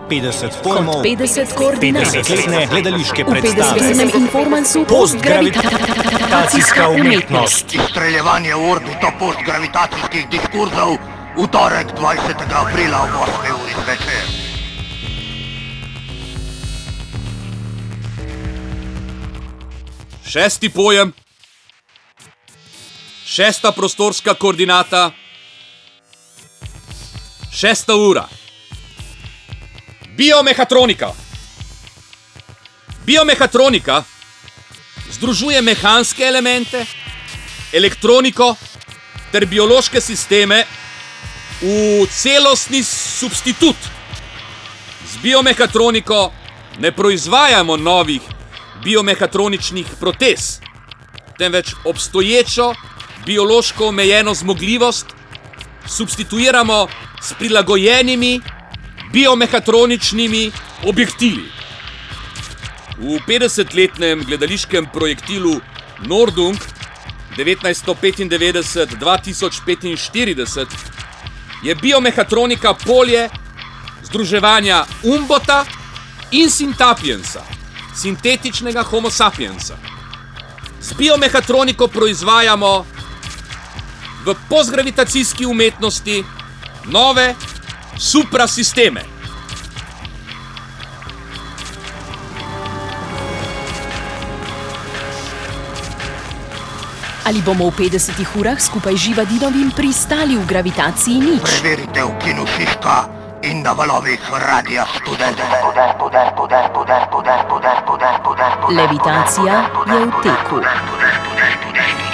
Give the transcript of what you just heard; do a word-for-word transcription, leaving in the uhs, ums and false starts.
petdeset pojmov, petdeset koordinat, petdesetletne gledališke v predstave, petdesetletnem informansu postgravitacijska umetnost. Izstreljevanje v orbito postgravitacijskih diskurzov v torek dvajsetega aprila ob osmi uri zvečer. Šesti pojem, šesta prostorska koordinata, šesta ura. Biomehatronika. Biomehatronika združuje mehanske elemente, elektroniko ter biološke sisteme v celostni substitut. Z biomehatroniko ne proizvajamo novih biomehatroničnih protez, temveč obstoječo biološko omejeno zmogljivost substituiramo s prilagojenimi biomehatroničnimi objektili. V petdesetletnem gledališkem projektilu Nordung devetnajststo petindevetdeset do dva tisoč petinštirideset je biomehatronika polje združevanja Umbota in Sintapiensa, sintetičnega homo sapiensa. Z biomehatroniko proizvajamo v postgravitacijski umetnosti nove suprasisteme. Ali bomo v petdesetih urah skupaj z Živadinovim pristali v gravitaciji nič? Preverite v kinu Šiška in na valovih Radia Študent. Levitacija je v teku.